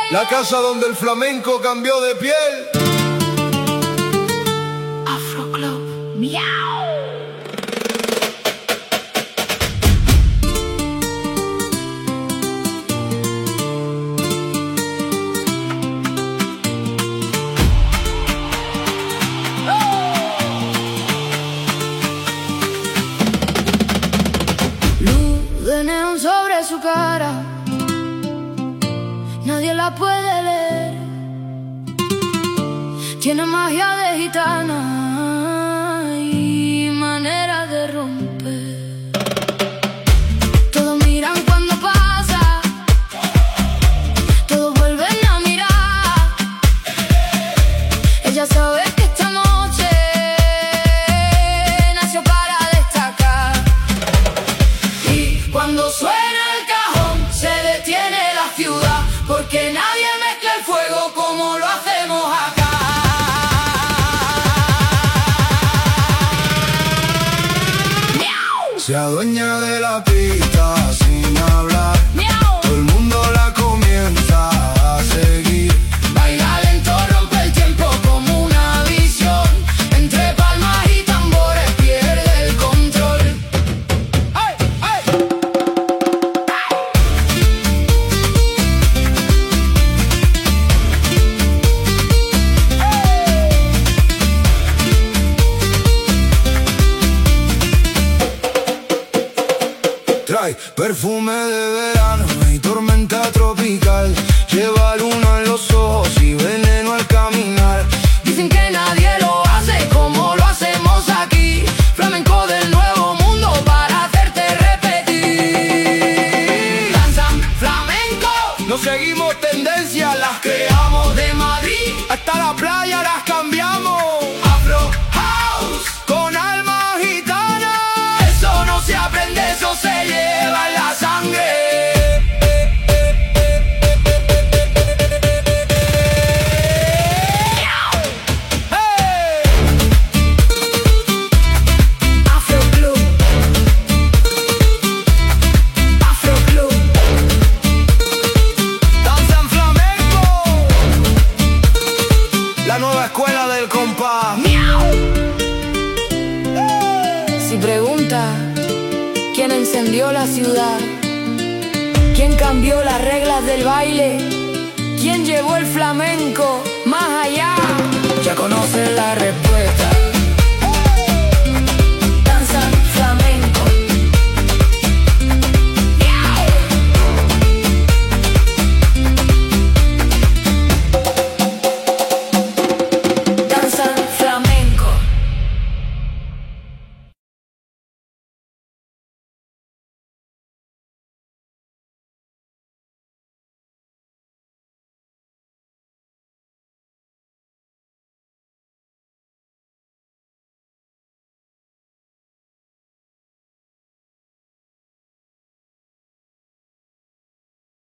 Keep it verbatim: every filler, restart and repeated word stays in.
La casa donde el flamenco cambió de piel. Afro Club, miau. Luz de neón sobre su cara, nadie la puede leer. Tiene magia de gitana y manera de romper. Todos miran cuando pasa, todos vuelven a mirar. Ella sabe que esta noche nació para destacar. Y cuando suena el cajón se detiene la ciudad, porque nadie mezcla el fuego como lo hacemos acá. Se adueña de la pista sin hablar. ¡Miau! Todo el mundo la comienza a seguir. Baila lento, rompe el tiempo como una visión. Entre palmas y tambores pierde el control. ¡Ay, ay! Trae perfume de verano y tormenta tropical. Lleva luna en los ojos y veneno al caminar. Dicen que nadie lo hace como lo hacemos aquí. Flamenco del nuevo mundo para hacerte repetir. Danzan flamenco, No seguimos tendencias, las creamos de Madrid. hasta la playa las cambiamos. Afro House, Con alma gitana. eso no se aprende, eso se lleva en la sangre. ¡Hey! Afro Club, Afro Club. Danzan flamenco, la nueva escuela del compás. Si pregunta quién encendió la ciudad, quién cambió las reglas del baile, quién llevó el flamenco